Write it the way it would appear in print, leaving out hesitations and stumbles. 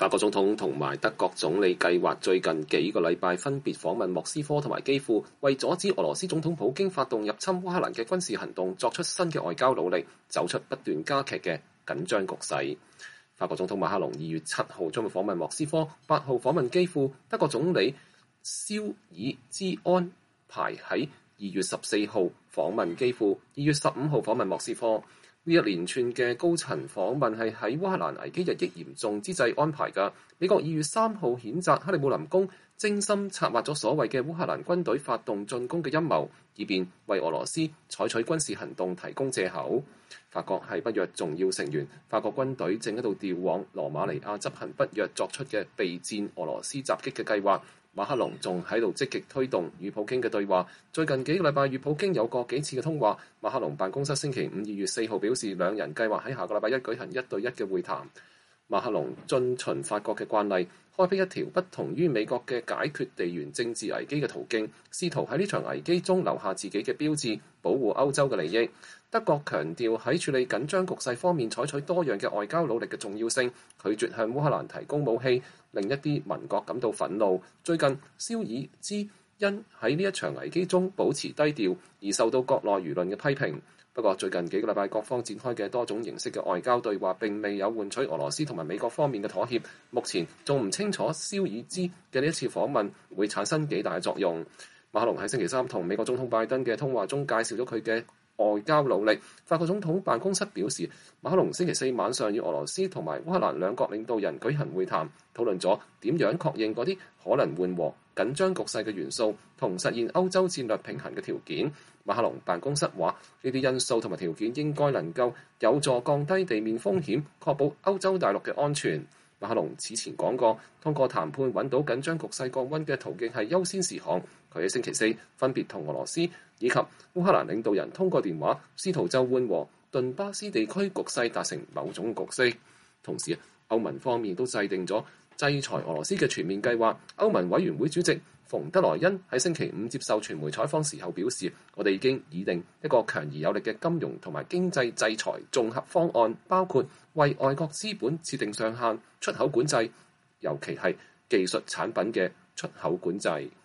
法國總統同埋德國總理計劃最近幾個禮拜分別訪問莫斯科同埋基輔，為阻止俄羅斯總統普京發動入侵烏克蘭嘅軍事行動作出新嘅外交努力，走出不斷加劇嘅緊張局勢。法國總統馬克龍2月7號將會訪問莫斯科，8號訪問基輔。德國總理肖爾茲安排喺2月14號訪問基輔，2月15號訪問莫斯科。呢一連串嘅高層訪問係喺烏克蘭危機日益嚴重之際安排㗎。美國2月3號譴責克里姆林宮精心策劃咗所謂嘅烏克蘭軍隊發動進攻嘅陰謀，以便為俄羅斯採取軍事行動提供藉口。法國係北約重要成員，法國軍隊正喺度調往羅馬尼亞執行北約作出嘅備戰俄羅斯襲擊嘅計劃。馬克龍仲喺度積極推動與普京嘅對話，最近幾個禮拜與普京有過幾次嘅通話。馬克龍辦公室星期5 2月4號表示，兩人計劃喺下個禮拜一舉行1對1嘅會談。馬克龍遵循法國嘅慣例，開闢一條不同於美國嘅解決地緣政治危機嘅途徑，試圖喺呢場危機中留下自己嘅標誌，保護歐洲嘅利益。德國強調喺處理緊張局勢方面採取多樣嘅外交努力嘅重要性，拒絕向烏克蘭提供武器，令一啲盟國感到憤怒。最近，肖爾茲因喺呢一場危機中保持低調，而受到國內輿論嘅批評。不過，最近幾個禮拜各方展開嘅多種形式嘅外交對話並未有換取俄羅斯同埋美國方面嘅妥協。目前仲唔清楚肖爾茲嘅呢一次訪問會產生幾大嘅作用。馬克龍喺星期3同美國總統拜登嘅通話中介紹咗佢嘅外交努力。法國總統辦公室表示，馬克龍星期4晚上與俄羅斯同埋烏克蘭兩國領導人舉行會談，討論咗點樣確認嗰啲可能緩和緊張局勢嘅元素同實現歐洲戰略平衡嘅條件。馬克龍辦公室話，呢啲因素同埋條件應該能夠有助降低地面風險，確保歐洲大陸嘅安全。馬克龍此前講過，通過談判揾到緊張局勢降溫嘅途徑係優先事項。佢喺星期4分別同俄羅斯以及烏克蘭領導人通過電話，試圖就緩和頓巴斯地區局勢達成某種共識。同時，歐盟方面都制定咗制裁俄羅斯嘅全面計劃。歐盟委員會主席馮德萊恩喺星期5接受傳媒採訪時候表示，我哋已經擬定一個強而有力嘅金融同埋經濟制裁綜合方案，包括為外國資本設定上限、出口管制，尤其係技術產品嘅出口管制。